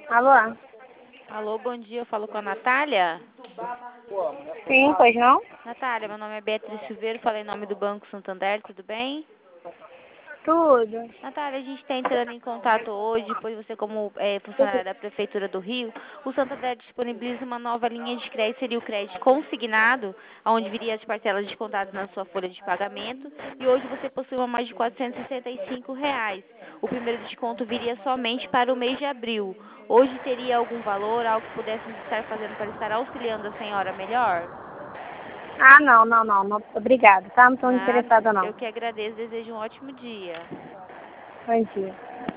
Alô? Alô, bom dia, eu falo com a Natália. Sim, pois não? Natália, meu nome é Beatriz Silveira, falei em nome do Banco Santander, tudo bem? Tudo. Natália, a gente está entrando em contato hoje, pois você como funcionária da Prefeitura do Rio, o Santander disponibiliza uma nova linha de crédito, seria o crédito consignado, onde viria as parcelas descontadas na sua folha de pagamento, e hoje você possui uma mais de R$ 465. O primeiro desconto viria somente para o mês de abril. Hoje teria algum valor, algo que pudéssemos estar fazendo para estar auxiliando a senhora melhor? Ah, não. Obrigada, tá? Não estou Nada, interessada, não. eu que agradeço, desejo um ótimo dia. Bom dia.